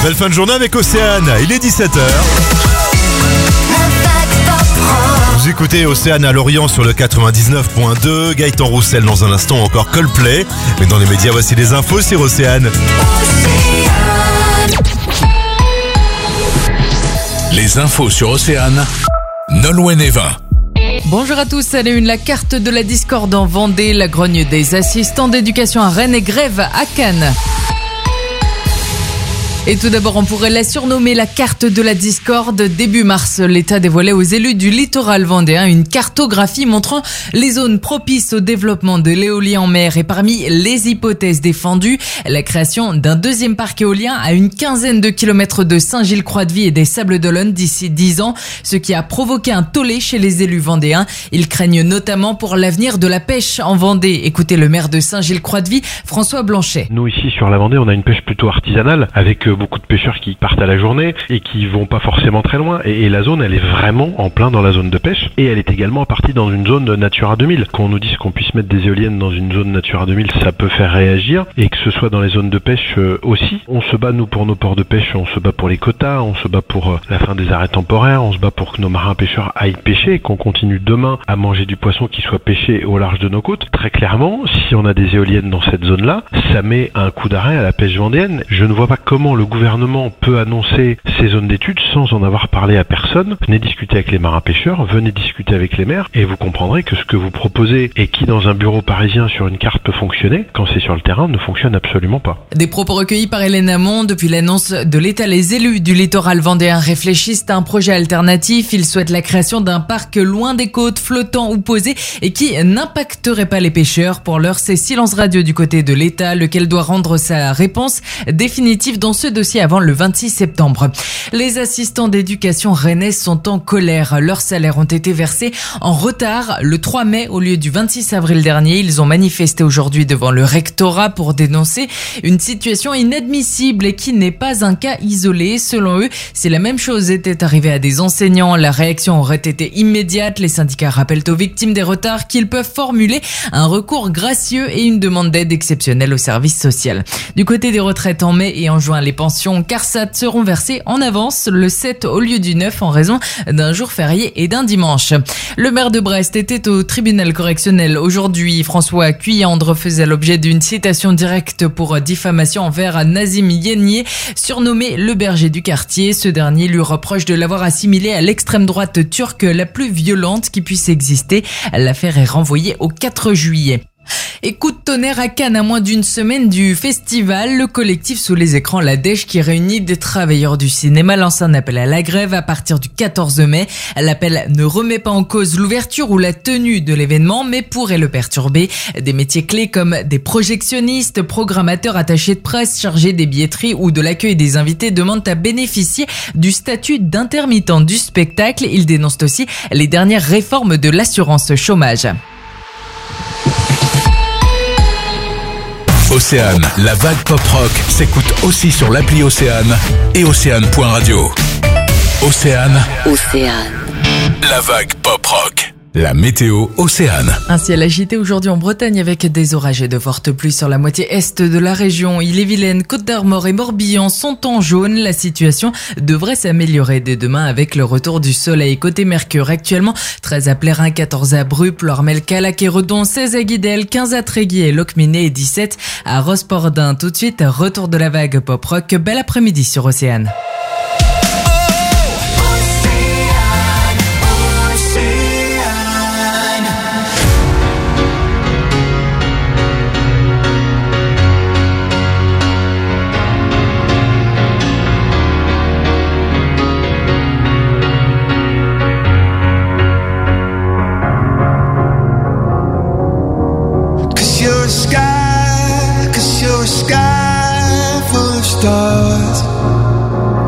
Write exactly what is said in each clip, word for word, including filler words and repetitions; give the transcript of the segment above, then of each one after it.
Belle fin de journée avec Océane, il est dix-sept heures. Vous écoutez Océane à Lorient sur le quatre-vingt-dix-neuf point deux, Gaëtan Roussel dans un instant, encore Coldplay. Mais dans les médias, voici les infos sur Océane. Les infos sur Océane, Nolwenn Evin. Bonjour à tous, à la une, la carte de la discorde en Vendée, la grogne des assistants d'éducation à Rennes et grève à Cannes. Et tout d'abord, on pourrait la surnommer la carte de la discorde. Début mars, l'État dévoilait aux élus du littoral vendéen une cartographie montrant les zones propices au développement de l'éolien en mer. Et parmi les hypothèses défendues, la création d'un deuxième parc éolien à une quinzaine de kilomètres de Saint-Gilles-Croix-de-Vie et des Sables-d'Olonne d'ici dix ans, ce qui a provoqué un tollé chez les élus vendéens. Ils craignent notamment pour l'avenir de la pêche en Vendée. Écoutez le maire de Saint-Gilles-Croix-de-Vie, François Blanchet. Nous ici sur la Vendée, on a une pêche plutôt artisanale avec beaucoup de pêcheurs qui partent à la journée et qui vont pas forcément très loin. Et, et la zone, elle est vraiment en plein dans la zone de pêche. Et elle est également partie dans une zone de Natura deux mille. Qu'on nous dise qu'on puisse mettre des éoliennes dans une zone Natura deux mille, ça peut faire réagir. Et que ce soit dans les zones de pêche euh, aussi. On se bat, nous, pour nos ports de pêche. On se bat pour les quotas. On se bat pour euh, la fin des arrêts temporaires. On se bat pour que nos marins pêcheurs aillent pêcher et qu'on continue demain à manger du poisson qui soit pêché au large de nos côtes. Très clairement, si on a des éoliennes dans cette zone-là, ça met un coup d'arrêt à la pêche vendéenne. Je ne vois pas comment le gouvernement peut annoncer ces zones d'études sans en avoir parlé à personne. Venez discuter avec les marins pêcheurs, venez discuter avec les maires et vous comprendrez que ce que vous proposez et qui dans un bureau parisien sur une carte peut fonctionner, quand c'est sur le terrain, ne fonctionne absolument pas. Des propos recueillis par Hélène Hamon. Depuis l'annonce de l'État, les élus du littoral vendéen réfléchissent à un projet alternatif. Ils souhaitent la création d'un parc loin des côtes, flottant ou posé et qui n'impacterait pas les pêcheurs. Pour l'heure, c'est silence radio du côté de l'État, lequel doit rendre sa réponse définitive dans ce dossier avant le vingt-six septembre. Les assistants d'éducation rennais sont en colère. Leurs salaires ont été versés en retard le trois mai au lieu du vingt-six avril dernier. Ils ont manifesté aujourd'hui devant le rectorat pour dénoncer une situation inadmissible et qui n'est pas un cas isolé. Selon eux, si la même chose était arrivée à des enseignants, la réaction aurait été immédiate. Les syndicats rappellent aux victimes des retards qu'ils peuvent formuler un recours gracieux et une demande d'aide exceptionnelle au service social. Du côté des retraites, en mai et en juin, les pensions CARSAT seront versées en avance le sept au lieu du neuf en raison d'un jour férié et d'un dimanche. Le maire de Brest était au tribunal correctionnel aujourd'hui. François Cuyandre faisait l'objet d'une citation directe pour diffamation envers Nazim Yennier, surnommé le berger du quartier. Ce dernier lui reproche de l'avoir assimilé à l'extrême droite turque la plus violente qui puisse exister. L'affaire est renvoyée au quatre juillet. Et coup de tonnerre à Cannes à moins d'une semaine du festival. Le collectif Sous les écrans La Dèche, qui réunit des travailleurs du cinéma, lance un appel à la grève à partir du quatorze mai. L'appel ne remet pas en cause l'ouverture ou la tenue de l'événement, mais pourrait le perturber. Des métiers clés comme des projectionnistes, programmateurs, attachés de presse, chargés des billetteries ou de l'accueil des invités demandent à bénéficier du statut d'intermittent du spectacle. Ils dénoncent aussi les dernières réformes de l'assurance chômage. Océane, la vague pop-rock s'écoute aussi sur l'appli Océane et océane point radio. Océane, Océane, la vague pop-rock. La météo Océane. Un ciel agité aujourd'hui en Bretagne avec des orages et de fortes pluies sur la moitié est de la région. Ille-et-Vilaine, Côte-d'Armor et Morbihan sont en jaune. La situation devrait s'améliorer dès demain avec le retour du soleil. Côté Mercure, actuellement treize à Plérin, quatorze à Bru, Plormel, Calac et Redon, seize à Guidel, quinze à Tréguier et Locminé et dix-sept à Rospordin. Tout de suite, retour de la vague pop-rock. Bel après-midi sur Océane. Sky, 'cause you're a sky full of stars.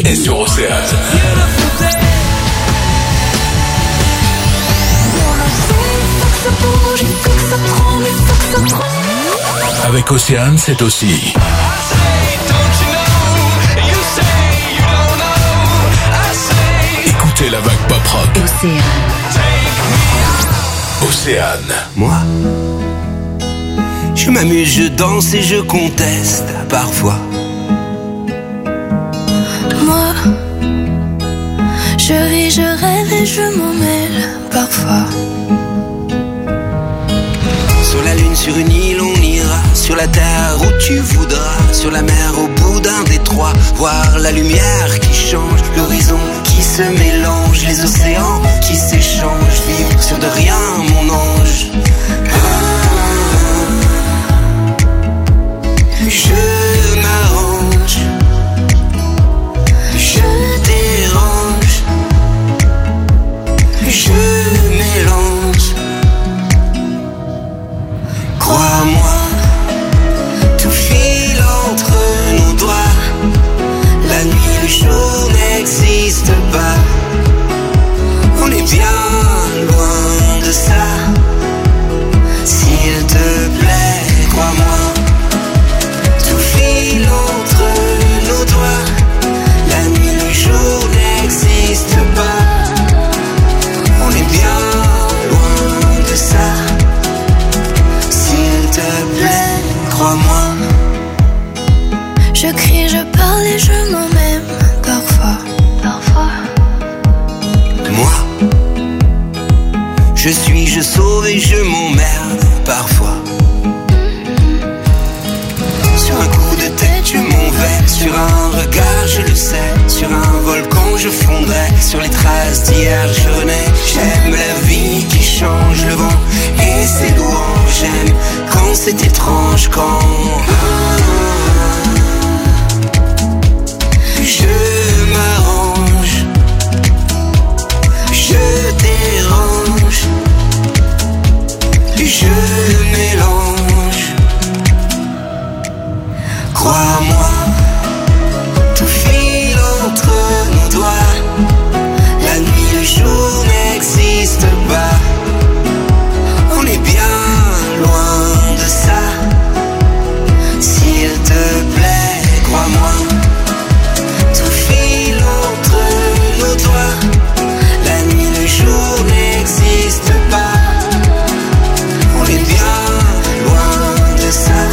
est sur Océane. Avec Océane, c'est aussi écoutez la vague pop rock. Océane. Océane. Moi, je m'amuse, je danse et je conteste parfois. Moi, je ris, je rêve et je m'en mêle parfois. Sur la lune, sur une île, on ira. Sur la terre où tu voudras. Sur la mer, au bout d'un détroit. Voir la lumière qui change, l'horizon qui se mélange, les océans qui s'échangent. Vivre sur de rien, mon ange. Ah, je m'arrange, je dérange, je mélange. Crois-moi, tout file entre nos doigts. La nuit, le jour n'existe pas. On est bien loin de ça. S'il te plaît, crois-moi, tout file entre nos doigts. La nuit, le jour n'existe pas. On est bien loin de ça. S'il te plaît, crois-moi. Je crie, je parle et je m'en même parfois. Parfois. Moi, je suis, je sauve et je m'emmerde parfois. Sur un coup de tête, je m'en vais. Sur un regard, je le sais. Sur un volcan, je fondrai. Sur les traces d'hier, je renais. J'aime la vie qui change, le vent et ses louanges. J'aime quand c'est étrange, quand je m'arrange, je dérange, je mélange. Crois-moi, tout file entre nos doigts. La nuit, le jour n'existe pas. On est bien loin de ça. S'il te plaît, crois-moi, tout file entre nos doigts. La nuit, le jour n'existe pas. On est bien loin de ça.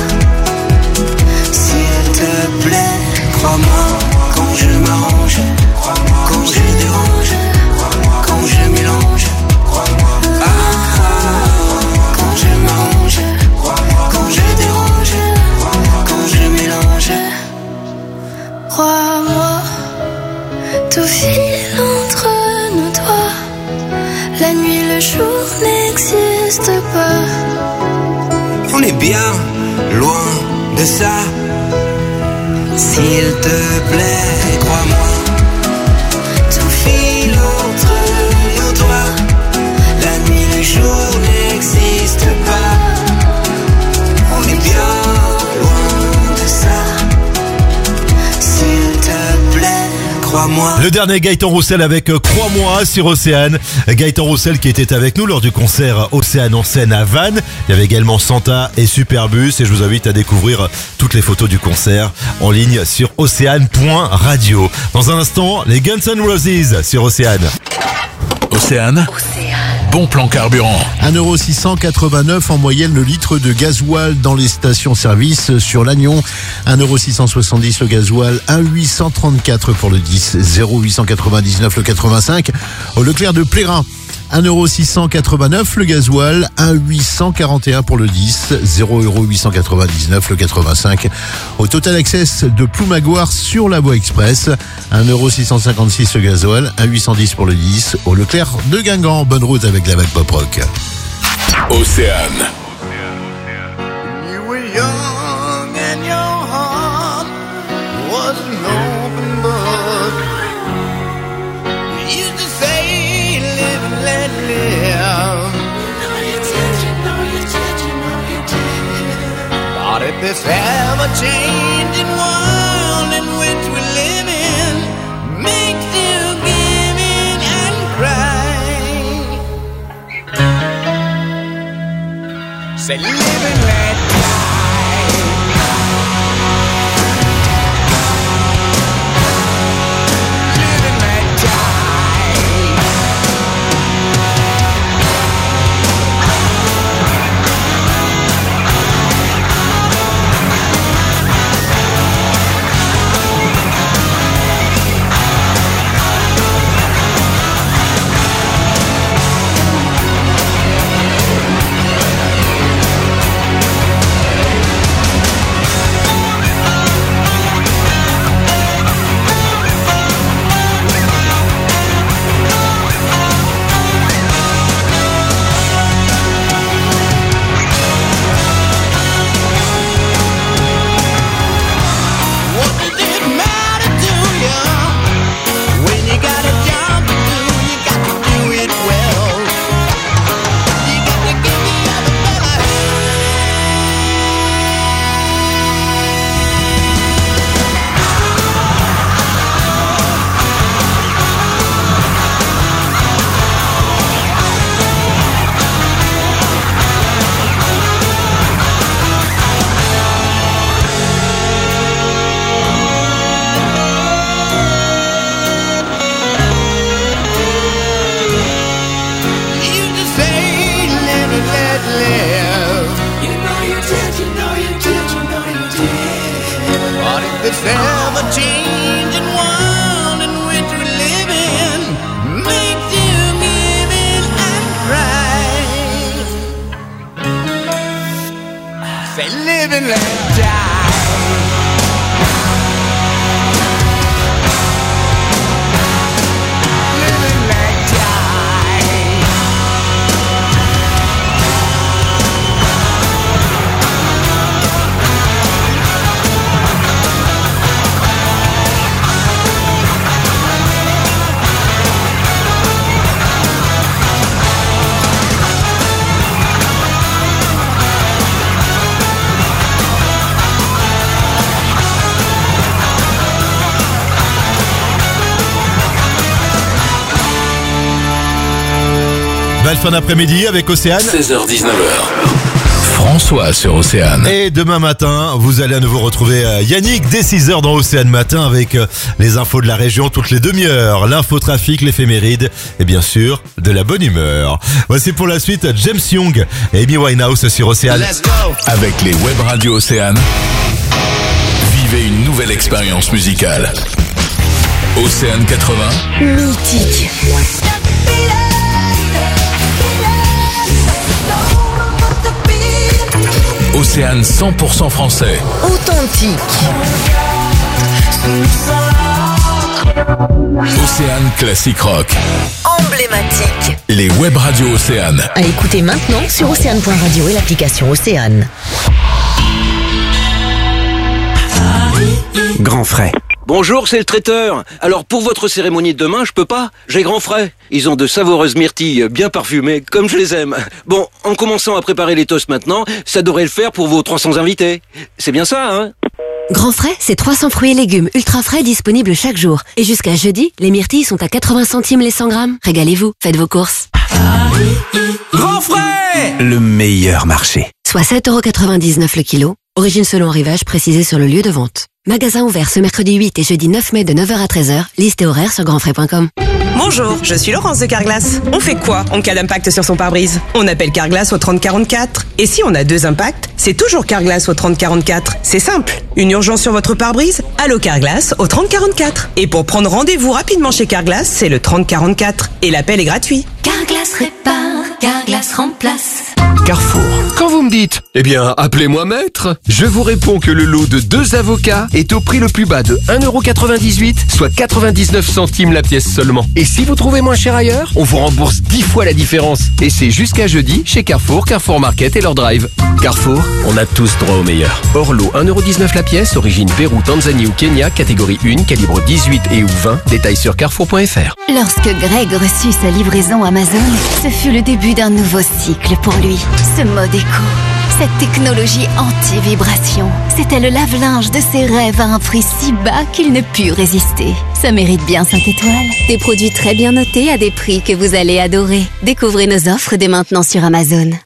S'il te plaît, crois-moi, quand je m'arrange, quand je dérange, quand je mélange. Ah, quand je m'arrange, quand je dérange, quand je mélange. Crois-moi, tout file entre nos doigts. La nuit, le jour n'existe pas. On est bien loin de ça. S'il te plaît, crois-moi, tout file entre nos doigts. La nuit, le jour n'existe pas. On est bien loin de ça. S'il te plaît, crois-moi. Le dernier Gaëtan Roussel avec euh, Crois-moi sur Océane. Gaëtan Roussel qui était avec nous lors du concert Océane en scène à Vannes. Il y avait également Santa et Superbus et je vous invite à découvrir toutes les photos du concert en ligne sur océane point radio. Dans un instant, les Guns N' Roses sur Océane. Océane. Bon plan carburant. un euro six cent quatre-vingt-neuf en moyenne le litre de gasoil dans les stations-service sur Lannion. un euro six cent soixante-dix le gasoil, un euro huit cent trente-quatre pour le dix, zéro huit cent quatre-vingt-dix-neuf le quatre-vingt-cinq. Au Leclerc de Plérin, un euro six cent quatre-vingt-neuf le gasoil, un euro huit cent quarante et un pour le dix, zéro huit cent quatre-vingt-dix-neuf le quatre-vingt-cinq. Au Total Access de Ploumagoire sur la voie express, un euro six cent cinquante-six le gasoil, un euro huit cent dix pour le dix. Au Leclerc de Guingamp, bonne route avec la vague pop rock. Océane. You were young and your heart was an open book. You used to say, live and let live. Know you did, you know you did, you know you did. But if this ever-changing world in which we live in Say live and let die. Live and let die. This ever-changing world in which we live in makes you give in and cry. Say live and let die. Live and let die. Belle fin d'après-midi avec Océane. seize heures dix-neuf heures. François sur Océane. Et demain matin, vous allez à nouveau retrouver euh, Yannick dès six heures dans Océane Matin avec euh, les infos de la région toutes les demi-heures, l'infotrafic, l'éphéméride et bien sûr de la bonne humeur. Voici pour la suite James Young et Amy Winehouse sur Océane. Let's go. Avec les web radios Océane, vivez une nouvelle expérience musicale. Océane quatre-vingts. Mythique. Océane cent pour cent français. Authentique. Océane classique rock. Emblématique. Les web radios Océane. À écouter maintenant sur océane point radio et l'application Océane. Grand frais. Bonjour, c'est le traiteur. Alors pour votre cérémonie de demain, je peux pas. J'ai grand frais. Ils ont de savoureuses myrtilles bien parfumées, comme je les aime. Bon, en commençant à préparer les toasts maintenant, ça devrait le faire pour vos trois cents invités. C'est bien ça, hein? Grand frais, c'est trois cents fruits et légumes ultra frais disponibles chaque jour. Et jusqu'à jeudi, les myrtilles sont à quatre-vingts centimes les cent grammes. Régalez-vous, faites vos courses. Grand frais! Le meilleur marché. Soit sept euros quatre-vingt-dix-neuf le kilo. Origine selon arrivage précisée sur le lieu de vente. Magasin ouvert ce mercredi huit et jeudi neuf mai de neuf heures à treize heures. Liste et horaire sur grand frais point com. Bonjour, je suis Laurence de Carglass. On fait quoi en cas d'impact sur son pare-brise? On appelle Carglass au trente quarante-quatre. Et si on a deux impacts, c'est toujours Carglass au trente quarante-quatre. C'est simple. Une urgence sur votre pare-brise? Allô Carglass au trente quarante-quatre. Et pour prendre rendez-vous rapidement chez Carglass, c'est le trente quarante-quatre. Et l'appel est gratuit. Carglass répare, Carglass remplace. Carrefour. Quand vous me dites, eh bien, appelez-moi maître, je vous réponds que le lot de deux avocats est au prix le plus bas de un euro quatre-vingt-dix-huit, soit quatre-vingt-dix-neuf centimes la pièce seulement. Et si vous trouvez moins cher ailleurs, on vous rembourse dix fois la différence. Et c'est jusqu'à jeudi chez Carrefour, Carrefour Market et leur drive. Carrefour, on a tous droit au meilleur. Hors lot, un euro dix-neuf la pièce, origine Pérou, Tanzanie ou Kenya, catégorie un, calibre dix-huit et ou vingt, détails sur carrefour point f r. Lorsque Greg reçut sa livraison Amazon, ce fut le début d'un nouveau cycle pour lui. Ce mode éco, cette technologie anti-vibration, c'était le lave-linge de ses rêves à un prix si bas qu'il ne put résister. Ça mérite bien cinq étoiles. Des produits très bien notés à des prix que vous allez adorer. Découvrez nos offres dès maintenant sur Amazon.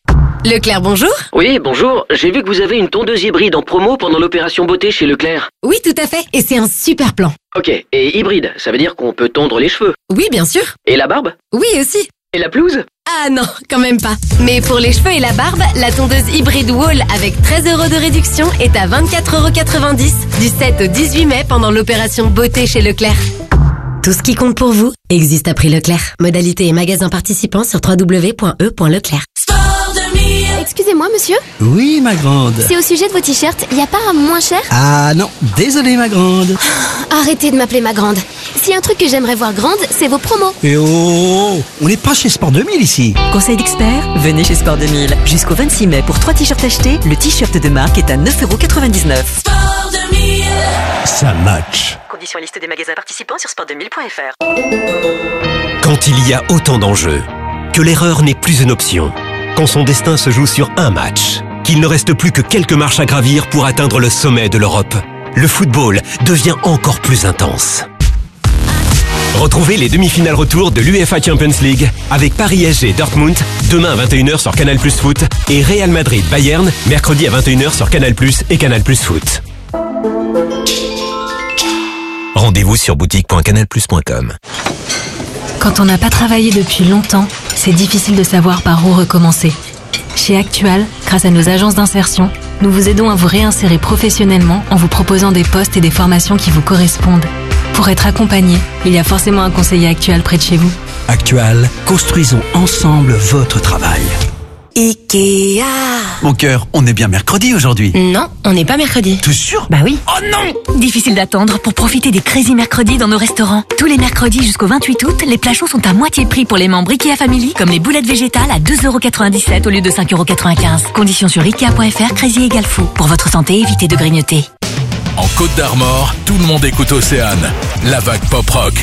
Leclerc, bonjour. Oui, bonjour. J'ai vu que vous avez une tondeuse hybride en promo pendant l'opération beauté chez Leclerc. Oui, tout à fait. Et c'est un super plan. Ok, et hybride, ça veut dire qu'on peut tondre les cheveux. Oui, bien sûr. Et la barbe? Oui, aussi. Et la pelouse? Ah non, quand même pas. Mais pour les cheveux et la barbe, la tondeuse hybride Wall avec treize euros de réduction est à vingt-quatre euros quatre-vingt-dix du sept au dix-huit mai pendant l'opération beauté chez Leclerc. Tout ce qui compte pour vous existe à prix Leclerc. Modalité et magasins participants sur w w w point e point leclerc. Excusez-moi, monsieur. Oui, ma grande. C'est au sujet de vos t-shirts. Il y a pas un moins cher? Ah non, désolé, ma grande. Arrêtez de m'appeler ma grande. S'il y a un truc que j'aimerais voir grande, c'est vos promos. Et oh, on n'est pas chez Sport deux mille ici. Conseil d'expert, venez chez Sport deux mille. Jusqu'au vingt-six mai, pour trois t-shirts achetés, le t-shirt de marque est à neuf euros quatre-vingt-dix-neuf. Sport deux mille. Ça match. Conditions et liste des magasins participants sur sport deux mille point f r. Quand il y a autant d'enjeux, que l'erreur n'est plus une option, quand son destin se joue sur un match, qu'il ne reste plus que quelques marches à gravir pour atteindre le sommet de l'Europe, le football devient encore plus intense. Retrouvez les demi-finales retour de l'UEFA Champions League avec Paris S G Dortmund demain à vingt et une heures sur Canal Plus Foot et Real Madrid Bayern mercredi à vingt et une heures sur Canal Plus et Canal Plus Foot. Rendez-vous sur boutique point canal plus point com. Quand on n'a pas travaillé depuis longtemps, c'est difficile de savoir par où recommencer. Chez Actual, grâce à nos agences d'insertion, nous vous aidons à vous réinsérer professionnellement en vous proposant des postes et des formations qui vous correspondent. Pour être accompagné, il y a forcément un conseiller Actual près de chez vous. Actual, construisons ensemble votre travail. Ikea. Mon cœur, on est bien mercredi aujourd'hui. Non, on n'est pas mercredi. T'es sûr? Bah oui. Oh non! Difficile d'attendre pour profiter des Crazy Mercredis dans nos restaurants. Tous les mercredis jusqu'au vingt-huit août, les plats chauds sont à moitié prix pour les membres Ikea Family, comme les boulettes végétales à deux euros quatre-vingt-dix-sept au lieu de cinq euros quatre-vingt-quinze. Conditions sur ikea point f r, Crazy égale fou. Pour votre santé, évitez de grignoter. En Côte d'Armor, tout le monde écoute Océane, la vague pop-rock.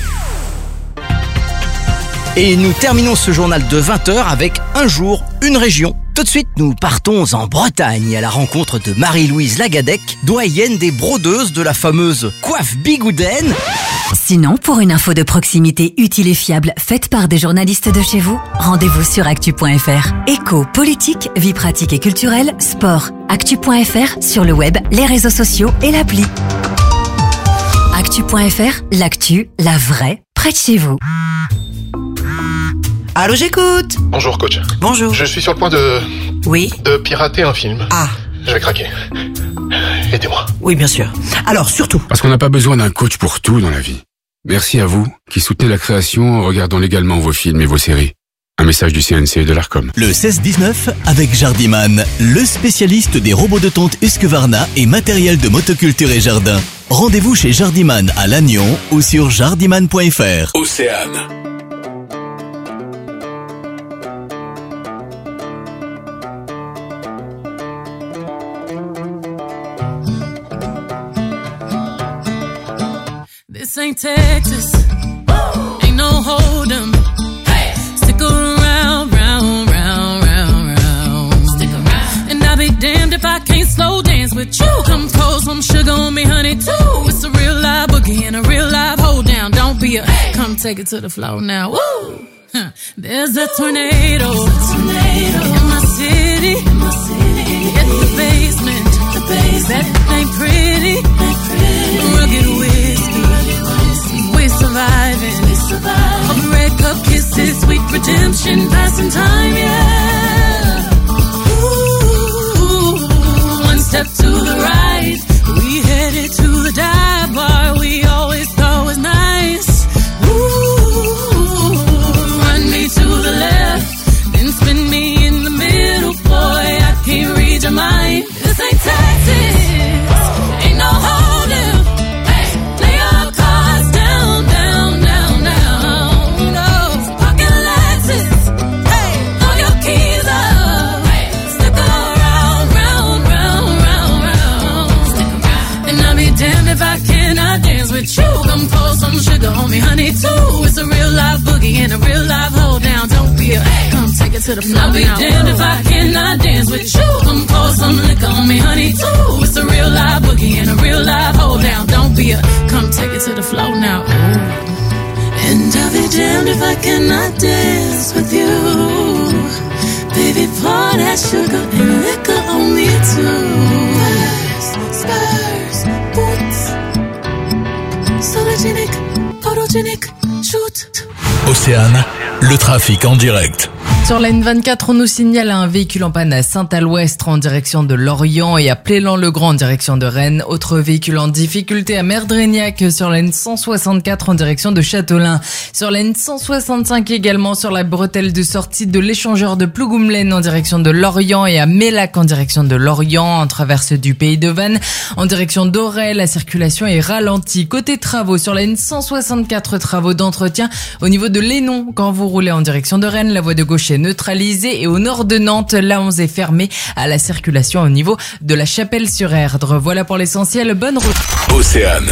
Et nous terminons ce journal de vingt heures avec un jour, une région. Tout de suite, nous partons en Bretagne à la rencontre de Marie-Louise Lagadec, doyenne des brodeuses de la fameuse coiffe bigouden. Sinon, pour une info de proximité utile et fiable, faite par des journalistes de chez vous, rendez-vous sur actu point f r. Éco, politique, vie pratique et culturelle, sport. actu point f r, sur le web, les réseaux sociaux et l'appli. actu point f r, l'actu, la vraie, près de chez vous. Allô, j'écoute. Bonjour, coach. Bonjour. Je suis sur le point de... Oui. De pirater un film. Ah. Je vais craquer. Aidez-moi. Oui, bien sûr. Alors, surtout. Parce qu'on n'a pas besoin d'un coach pour tout dans la vie. Merci à vous qui soutenez la création en regardant légalement vos films et vos séries. Un message du C N C et de l'Arcom. Le seize dix-neuf avec Jardiman, le spécialiste des robots de tonte Husqvarna et matériel de motoculture et jardin. Rendez-vous chez Jardiman à Lannion ou sur jardiman point f r. Océane. This ain't Texas, ain't no hold'em. Hey, stick around, round, round, round, round. Stick around, and I'll be damned if I can't slow dance with you. Come pour some sugar on me, honey, too. It's a real live boogie and a real live hold down. Don't be a, hey, come take it to the floor now. Woo! Huh. There's a tornado, tornado in my city, in my city. Hit the basement, the basement. That ain't pretty, ain't pretty. Rugged whiskey. We surviving, we surviving. Of red cup kisses, sweet redemption, passing time, yeah. Ooh, one step to the right, we headed to the dive bar we always thought was nice. Ooh, run me to the left, then spin me in the middle, boy, I can't read your mind. This ain't Texas, ain't no hold'em. If I cannot dance with you, come pour some sugar on me, honey, too. It's a real live boogie and a real live hold down. Don't be a, come take it to the floor. I'll be damned if I cannot dance with you. Come pour some liquor on me, honey, too. It's a real live boogie and a real live hold down. Don't be a, come take it to the floor now. Ooh. And I'll be damned if I cannot dance with you. Baby, party got sugar and liquor on me too. Spurs, spurs, boots. Sologenic, photogenic, shoot. Océane, le trafic en direct. Sur la N vingt-quatre, on nous signale un véhicule en panne à Saint-Aloestre en direction de Lorient et à Plélan-le-Grand en direction de Rennes. Autre véhicule en difficulté à Merdrignac sur la N cent soixante-quatre en direction de Châtelain. Sur la N cent soixante-cinq également sur la bretelle de sortie de l'échangeur de Plougoumlaine en direction de Lorient et à Mélac en direction de Lorient en traverse du Pays de Vannes. En direction d'Auray, la circulation est ralentie. Côté travaux, sur la N cent soixante-quatre, travaux d'entretien au niveau de Lénon. Quand vous roulez en direction de Rennes, la voie de gauche est neutralisée et au nord de Nantes, l'A onze est fermée à la circulation au niveau de la Chapelle-sur-Erdre. Voilà pour l'essentiel, bonne route. Océane.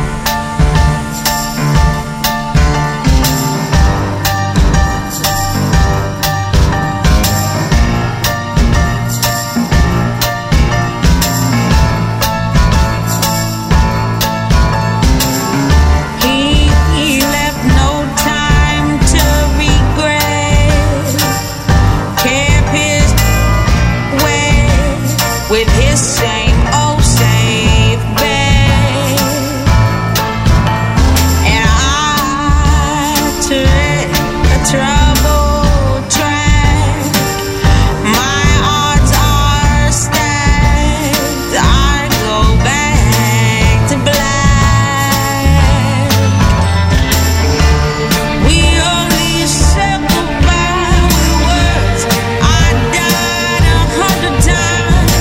With his same old safe bet, and I took a troubled track. My odds are stacked. I go back to black. We only said goodbye with words. I died a hundred times.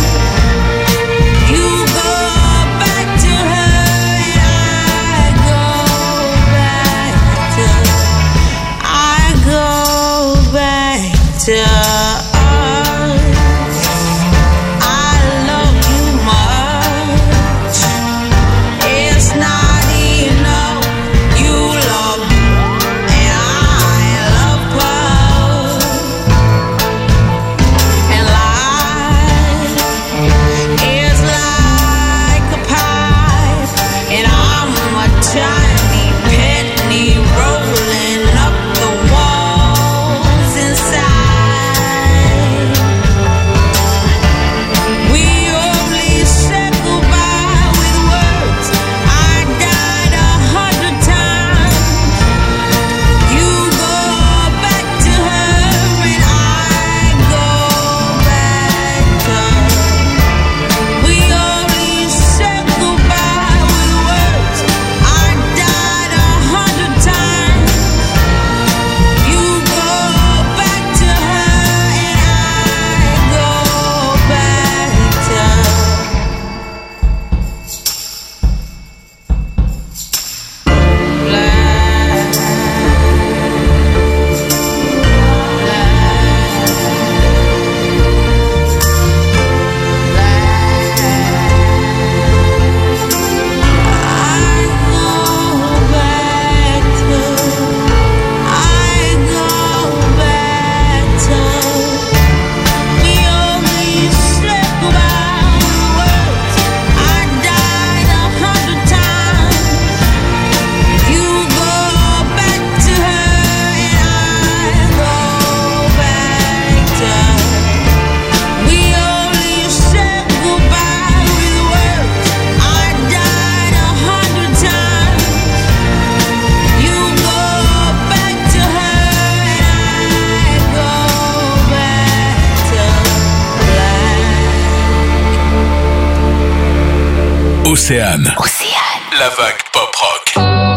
Océane. Océane. La vague pop rock.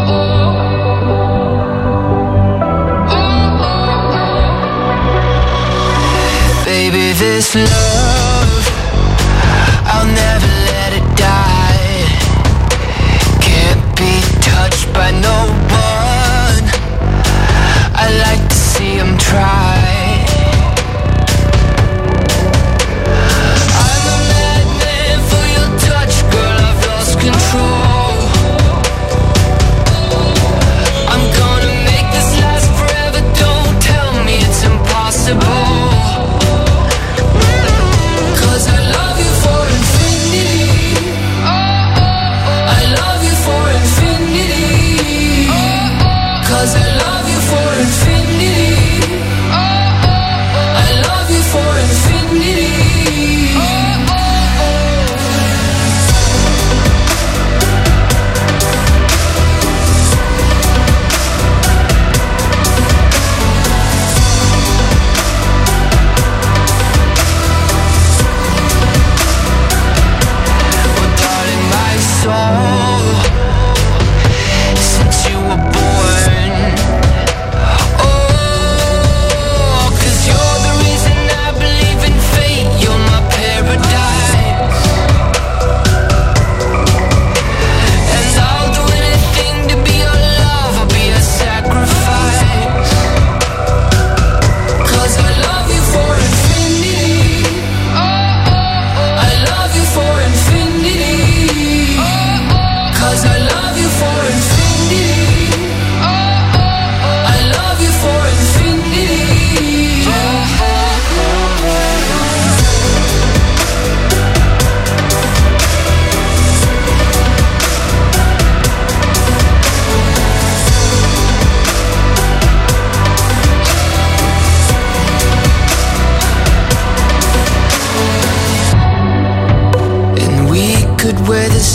Baby, this love, I'll never let it die. Can't be touched by no one. I like to see them try. Control. I'm gonna make this last forever. Don't tell me it's impossible. 'Cause I love you for infinity.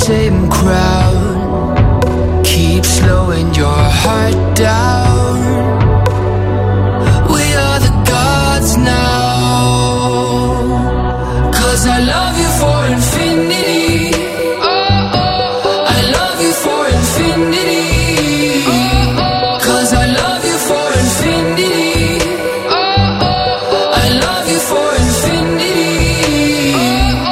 same crowd. Keep slowing your heart down. We are the gods now. Cause I love you for infinity. Oh, oh. I love you for infinity. Oh, oh. Cause I love you for infinity. Oh, oh. I love you for infinity. Oh, oh,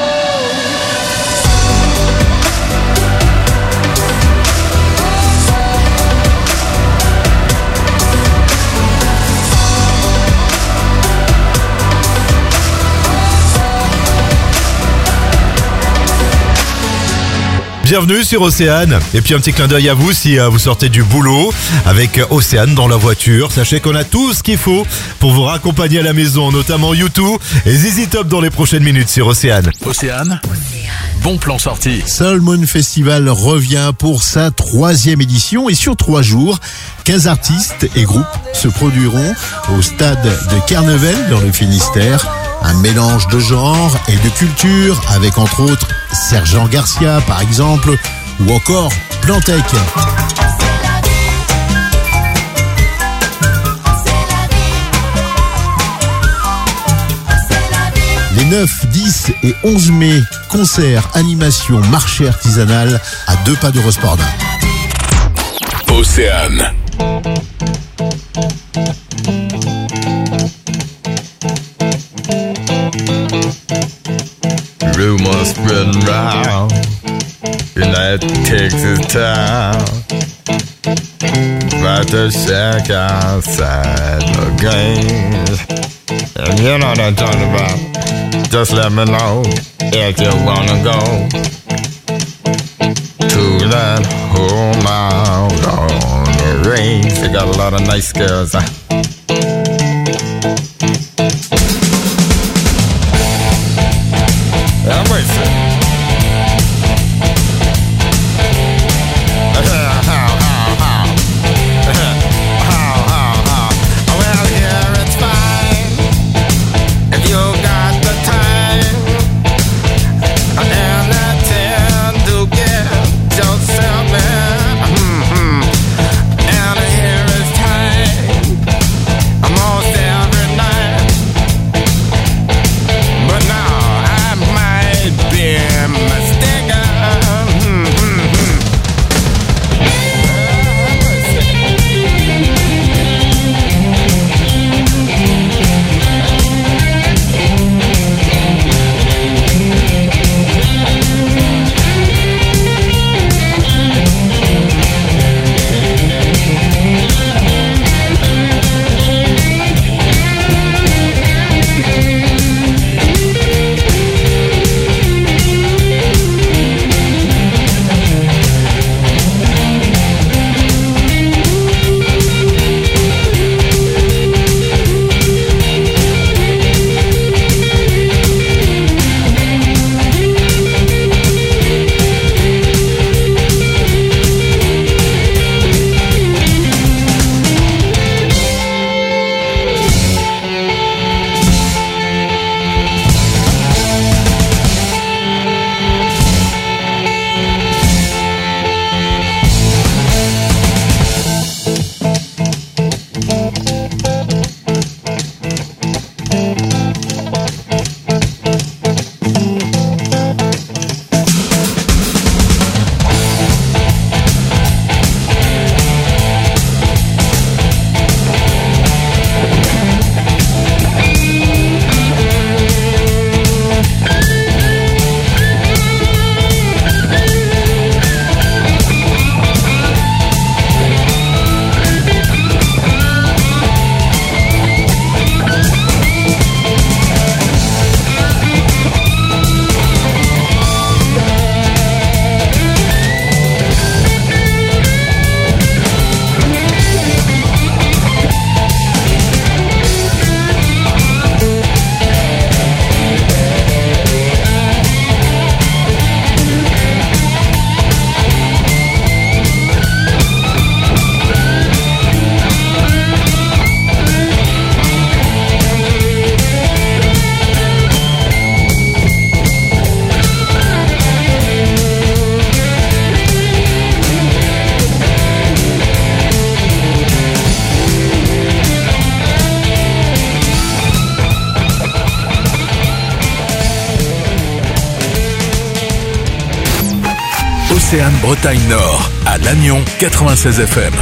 Bienvenue sur Océane. Et puis un petit clin d'œil à vous si euh, vous sortez du boulot avec Océane dans la voiture. Sachez qu'on a tout ce qu'il faut pour vous raccompagner à la maison, notamment YouTube et Zizi Top dans les prochaines minutes sur Océane. Océane, bon plan sorti. Salmon Festival revient pour sa troisième édition et sur trois jours, quinze artistes et groupes se produiront au stade de Kernevel dans le Finistère. Un mélange de genres et de cultures avec entre autres Sergent Garcia par exemple ou encore Plantec. Les neuf, dix et onze mai, concerts, animations, marché artisanal à deux pas d'Eurosport. Océane. Rumors spreading round in that Texas town about the shack outside the game. And you know what I'm talking about. Just let me know if you wanna go to that home out on the range. They got a lot of nice girls. Huh? I'm racing. Well, here it's fine if you got the time and the time to get yourself in. Mm-hmm. And here it's time Océane Bretagne Nord, à Lannion, quatre-vingt-seize F M.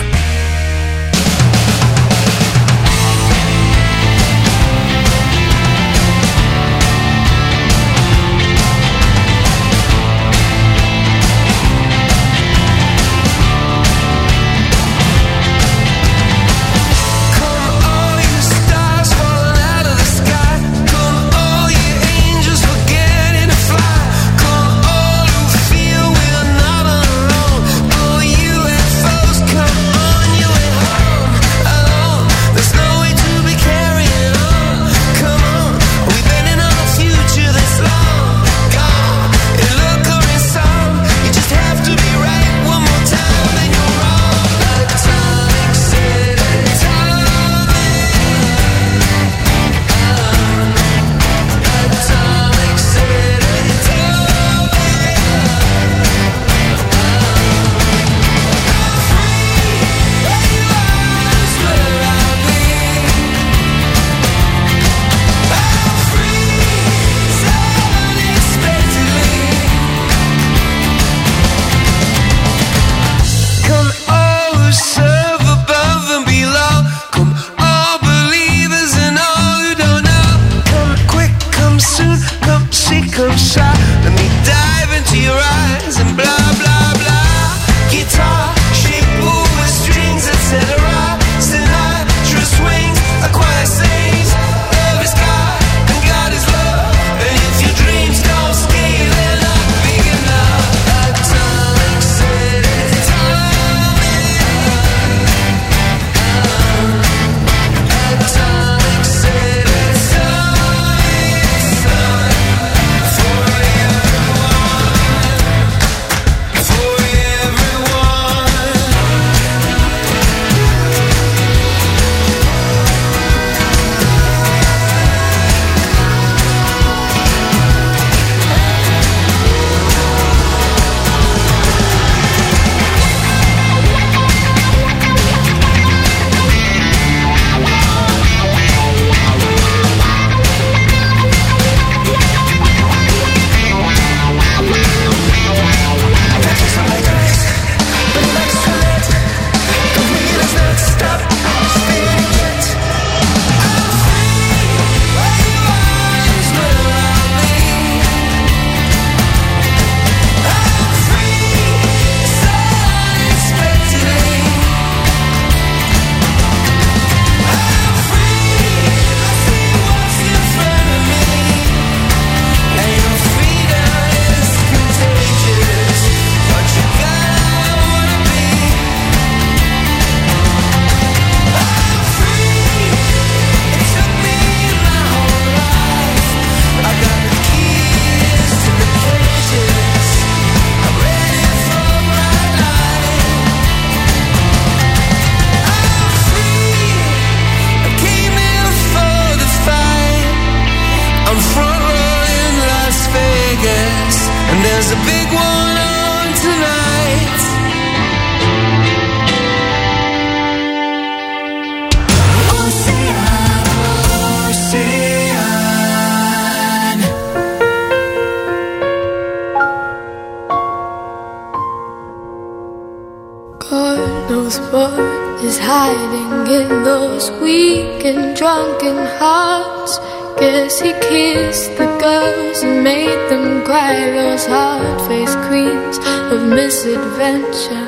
knows what is hiding in those weak and drunken hearts. Guess he kissed the girls and made them cry, those hard-faced queens of misadventure.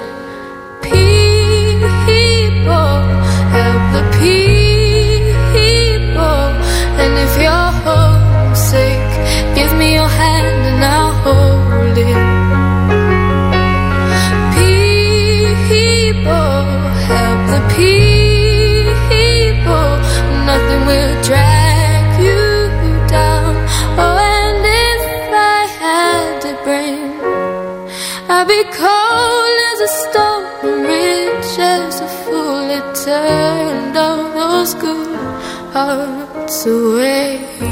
People, help the people. And if you're homesick, give me your hand and I'll hold it. People, help the people. Nothing will drag you down. Oh, and if I had to bring, I'd be cold as a stone, rich as a fool. It turned all those good hearts away.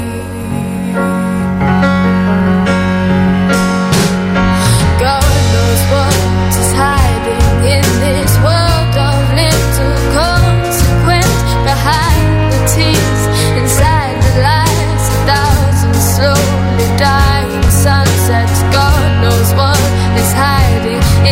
God knows what is hiding in this world of little consequence. Behind the tears, inside the lies, a thousand slowly dying sunsets. God knows what is hiding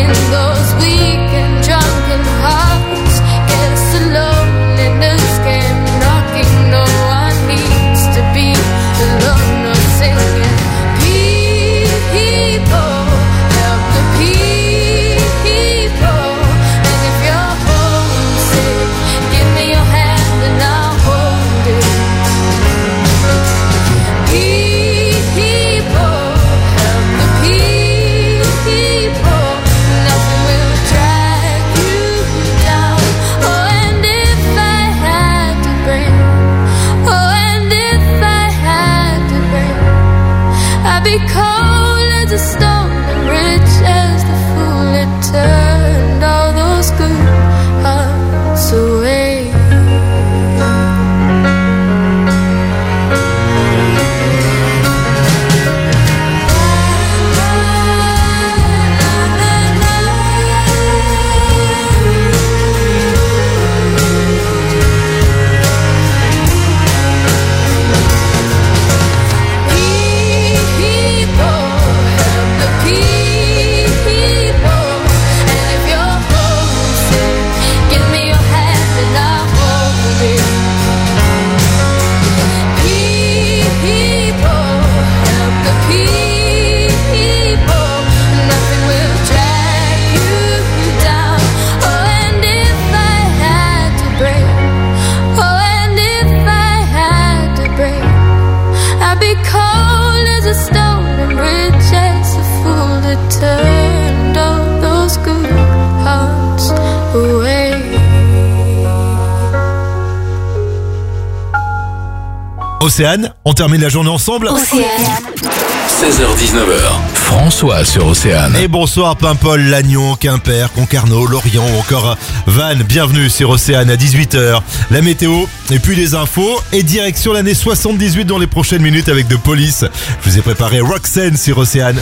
Océane, on termine la journée ensemble. seize heures dix-neuf heures, François sur Océane. Et bonsoir Paimpol, Lannion, Quimper, Concarneau, Lorient ou encore Vannes. Bienvenue sur Océane à dix-huit heures. La météo et puis les infos et direction l'année soixante-dix-huit dans les prochaines minutes avec The Police. Je vous ai préparé Roxanne sur Océane.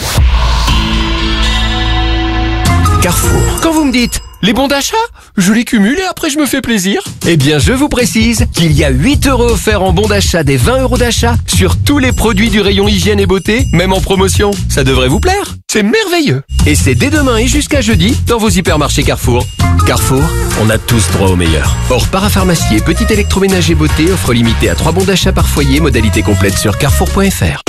Carrefour. Quand vous me dites les bons d'achat, je les cumule et après je me fais plaisir. Eh bien, je vous précise qu'il y a huit euros offerts en bons d'achat des vingt euros d'achat sur tous les produits du rayon hygiène et beauté, même en promotion. Ça devrait vous plaire. C'est merveilleux. Et c'est dès demain et jusqu'à jeudi dans vos hypermarchés Carrefour. Carrefour, on a tous droit au meilleur. Or, parapharmacie et petit électroménager beauté offre limitée à trois bons d'achat par foyer, modalité complète sur carrefour point f r.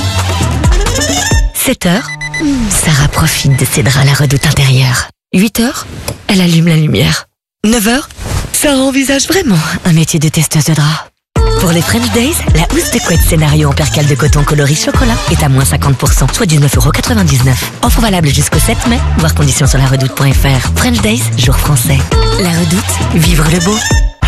sept heures, Sarah profite de ses draps à la redoute intérieure. huit heures, elle allume la lumière. neuf heures, Sarah envisage vraiment un métier de testeuse de draps. Pour les French Days, la housse de couette scénario en percale de coton coloris chocolat est à moins cinquante pour cent, soit dix-neuf euros quatre-vingt-dix-neuf. Offre valable jusqu'au sept mai, voir conditions sur la redoute point f r. French Days, jour français. La redoute, vivre le beau.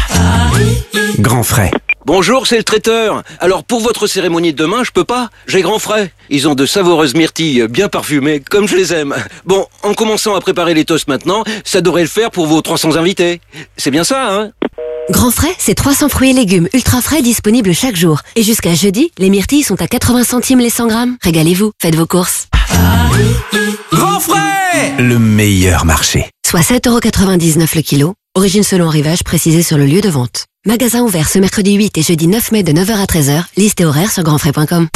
Grand frais. Bonjour, c'est le traiteur. Alors pour votre cérémonie de demain, je peux pas. J'ai grand frais. Ils ont de savoureuses myrtilles bien parfumées, comme je les aime. Bon, en commençant à préparer les toasts maintenant, ça devrait le faire pour vos trois cents invités. C'est bien ça, hein? Grand frais, c'est trois cents fruits et légumes ultra frais disponibles chaque jour. Et jusqu'à jeudi, les myrtilles sont à quatre-vingts centimes les cent grammes. Régalez-vous, faites vos courses. Grand frais! Le meilleur marché. Soit sept euros quatre-vingt-dix-neuf le kilo. Origine selon arrivage précisée sur le lieu de vente. Magasin ouvert ce mercredi huit et jeudi neuf mai de neuf heures à treize heures. Liste et horaire sur grand frais point com.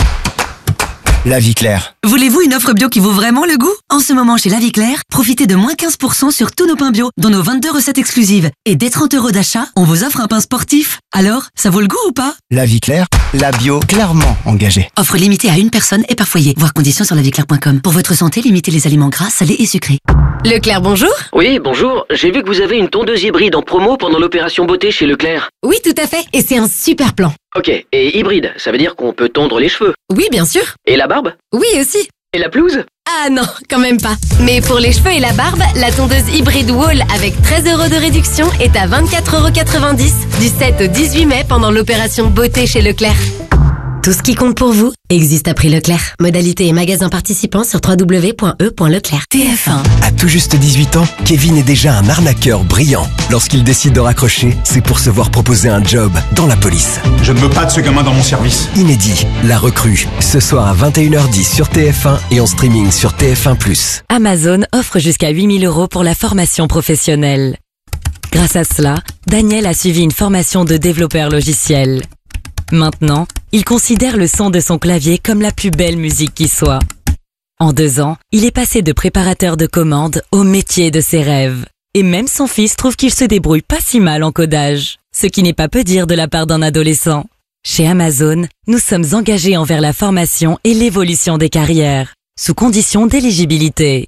La Vie Claire. Voulez-vous une offre bio qui vaut vraiment le goût? En ce moment chez La Vie Claire, profitez de moins quinze pour cent sur tous nos pains bio, dont nos vingt-deux recettes exclusives. Et dès trente euros d'achat, on vous offre un pain sportif. Alors, ça vaut le goût ou pas? La Vie Claire, la bio clairement engagée. Offre limitée à une personne et par foyer. Voir conditions sur la vie claire point com. Pour votre santé, limitez les aliments gras, salés et sucrés. Leclerc, bonjour. Oui, bonjour. J'ai vu que vous avez une tondeuse hybride en promo pendant l'opération beauté chez Leclerc. Oui, tout à fait. Et c'est un super plan. Ok, et hybride, ça veut dire qu'on peut tondre les cheveux. Oui, bien sûr. Et la barbe? Oui, aussi. Et la pelouse? Ah non, quand même pas. Mais pour les cheveux et la barbe, la tondeuse hybride Wall avec treize euros de réduction est à vingt-quatre euros quatre-vingt-dix du sept au dix-huit mai pendant l'opération beauté chez Leclerc. Tout ce qui compte pour vous existe à prix Leclerc. Modalité et magasin participants sur w w w point e point leclerc. T F un. À tout juste dix-huit ans, Kevin est déjà un arnaqueur brillant. Lorsqu'il décide de raccrocher, c'est pour se voir proposer un job dans la police. Je ne veux pas de ce gamin dans mon service. Inédit, La Recrue, ce soir à vingt et une heures dix sur T F un et en streaming sur T F un plus. Amazon offre jusqu'à huit mille euros pour la formation professionnelle. Grâce à cela, Daniel a suivi une formation de développeur logiciel. Maintenant, il considère le son de son clavier comme la plus belle musique qui soit. En deux ans, il est passé de préparateur de commandes au métier de ses rêves. Et même son fils trouve qu'il se débrouille pas si mal en codage. Ce qui n'est pas peu dire de la part d'un adolescent. Chez Amazon, nous sommes engagés envers la formation et l'évolution des carrières, sous condition d'éligibilité.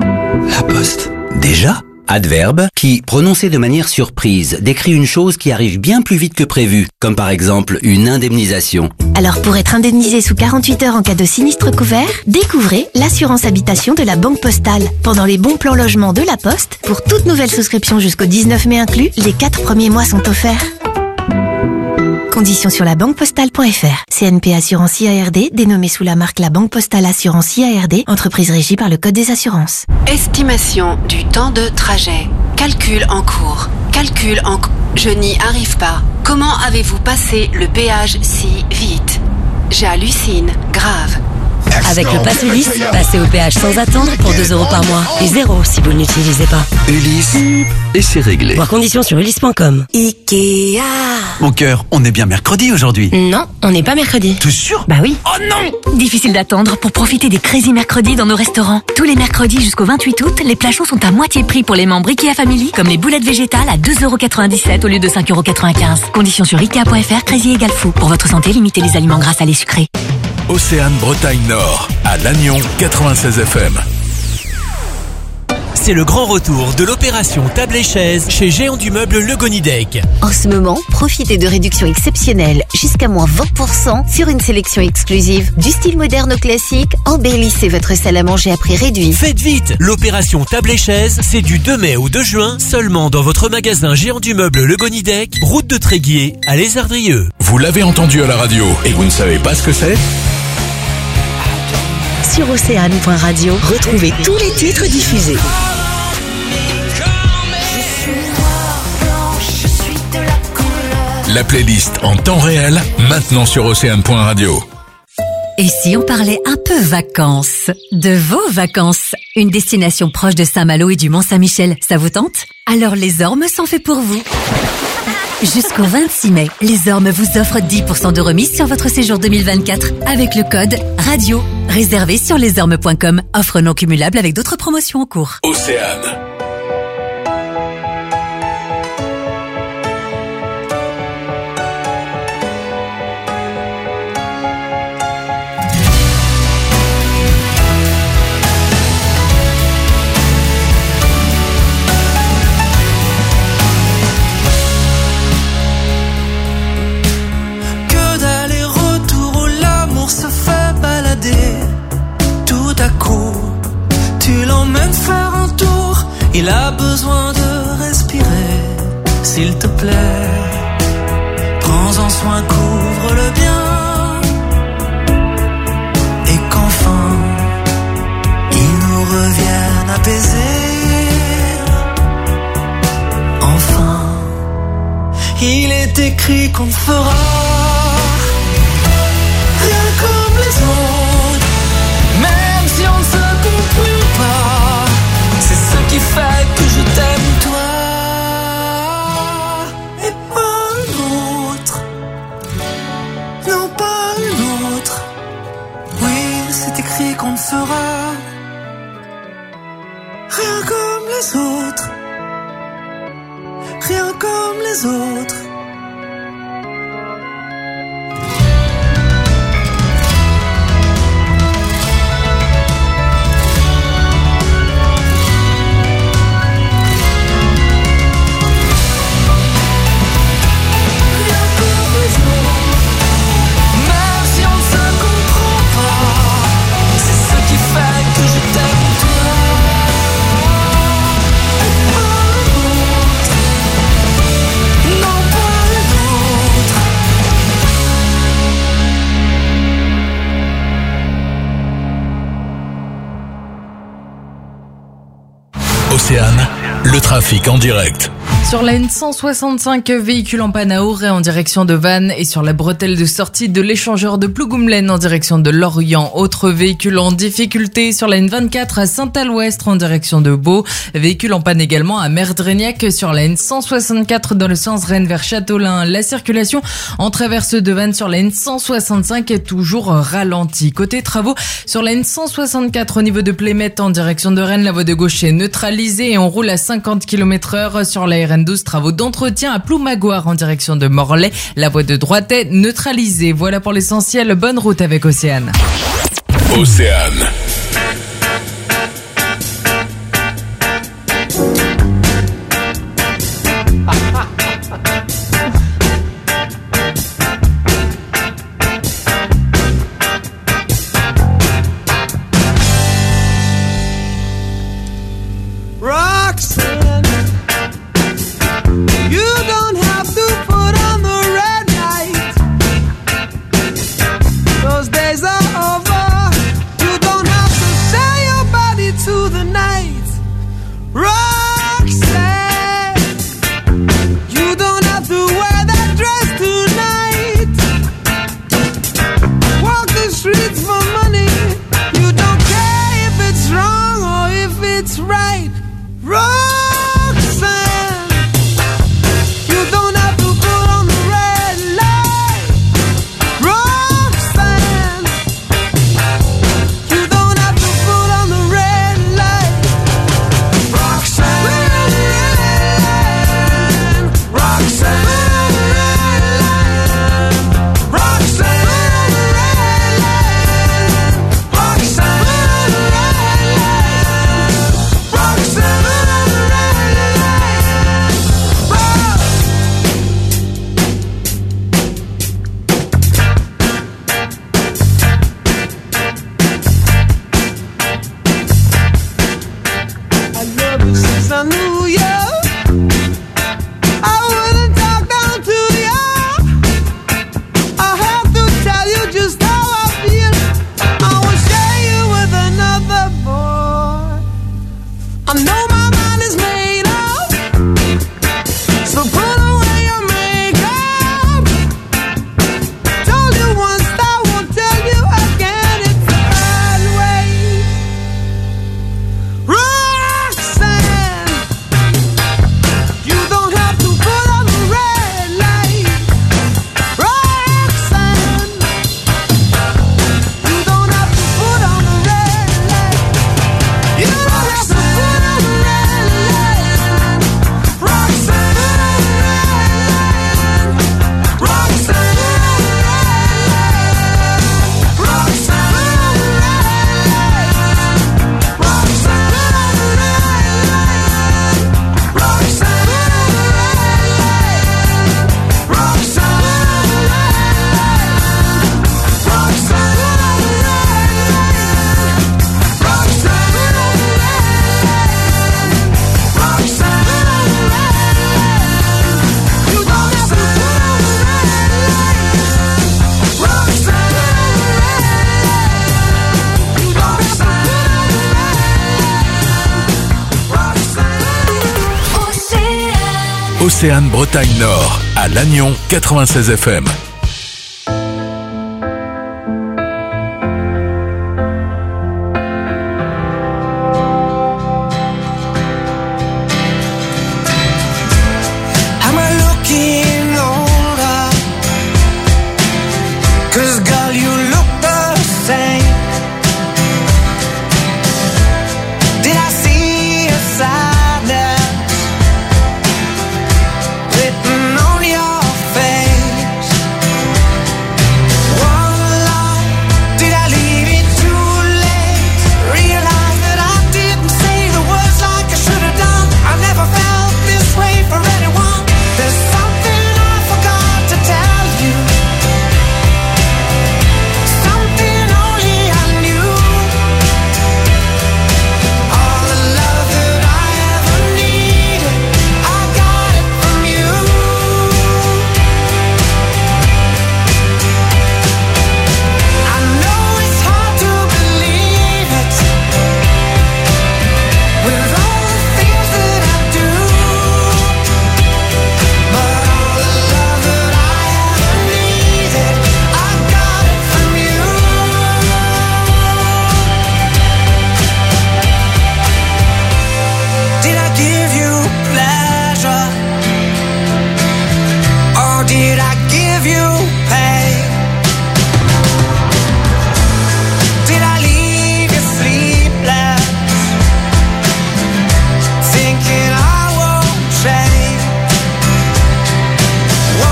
La Poste. Déjà? Adverbe qui, prononcé de manière surprise, décrit une chose qui arrive bien plus vite que prévu, comme par exemple une indemnisation. Alors pour être indemnisé sous quarante-huit heures en cas de sinistre couvert, découvrez l'assurance habitation de la Banque Postale. Pendant les bons plans logement de la Poste, pour toute nouvelle souscription jusqu'au dix-neuf mai inclus, les quatre premiers mois sont offerts. Conditions sur la banque postale point f r. C N P Assurance I A R D, dénommée sous la marque La Banque Postale Assurance I A R D, entreprise régie par le Code des assurances. Estimation du temps de trajet. Calcul en cours. Calcul en cours. Je n'y arrive pas. Comment avez-vous passé le péage si vite? J'hallucine. Grave. Avec le Pass Ulysse, passez au péage sans attendre pour deux euros par mois. Et zéro si vous ne l'utilisez pas. Ulysse, et c'est réglé. Voir conditions sur ulysse point com. Ikea. Mon cœur, on est bien mercredi aujourd'hui. Non, on n'est pas mercredi. T'es sûr? Bah oui. Oh non! Difficile d'attendre pour profiter des Crazy Mercredis dans nos restaurants. Tous les mercredis jusqu'au vingt-huit août, les plats chauds sont à moitié prix pour les membres Ikea Family, comme les boulettes végétales à deux euros quatre-vingt-dix-sept au lieu de cinq euros quatre-vingt-quinze. Conditions sur ikea point f r, Crazy égale fou. Pour votre santé, limitez les aliments gras, salés, sucrés. Océane Bretagne Nord, à Lannion quatre-vingt-seize F M. C'est le grand retour de l'opération table et chaise chez Géant du Meuble Le Gonidec. En ce moment, profitez de réductions exceptionnelles jusqu'à moins vingt pour cent sur une sélection exclusive. Du style moderne au classique, embellissez votre salle à manger à prix réduit. Faites vite, l'opération table et chaise, c'est du deux mai au deux juin, seulement dans votre magasin Géant du Meuble Le Gonidec, route de Tréguier à Les Ardrieux. Vous l'avez entendu à la radio et vous ne savez pas ce que c'est ? Sur océane point radio, retrouvez tous les titres diffusés. La playlist en temps réel, maintenant sur océane point radio. Et si on parlait un peu vacances? De vos vacances? Une destination proche de Saint-Malo et du Mont-Saint-Michel, ça vous tente? Alors les Ormes sont faits pour vous. Jusqu'au vingt-six mai, les Ormes vous offrent dix pour cent de remise sur votre séjour deux mille vingt-quatre avec le code RADIO. Réservé sur lesormes point com. Offre non cumulable avec d'autres promotions en cours. Océane. Tout à coup, tu l'emmènes faire un tour. Il a besoin de respirer. S'il te plaît, prends-en soin, couvre-le bien. Et qu'enfin, il nous revienne apaisé. Enfin, il est écrit qu'on fera rien comme les autres. Même si on ne se comprend pas, c'est ce qui fait que je t'aime toi et pas un autre. Non, pas un autre. Oui, c'est écrit qu'on ne fera rien comme les autres. Rien comme les autres. Océane, le trafic en direct. Sur la N cent soixante-cinq, véhicule en panne à Auray en direction de Vannes et sur la bretelle de sortie de l'échangeur de Plougoumlaine en direction de Lorient. Autre véhicule en difficulté sur la N vingt-quatre à Saint-Aloestre en direction de Beau. Véhicule en panne également à Merdrignac sur la N cent soixante-quatre dans le sens Rennes vers Châteaulin. La circulation en traverse de Vannes sur la N cent soixante-cinq est toujours ralentie. Côté travaux, sur la N cent soixante-quatre au niveau de Plémette en direction de Rennes, la voie de gauche est neutralisée et on roule à cinquante kilomètres heure sur la R N douze. Travaux d'entretien à Ploumagoire en direction de Morlaix. La voie de droite est neutralisée. Voilà pour l'essentiel. Bonne route avec Océane. Océane. Roxanne, you don't have to put on the red light. Those days are over. You don't have Océane Bretagne Nord, à Lannion quatre-vingt-seize F M. Am I looking older? 'Cause girl, you look the same.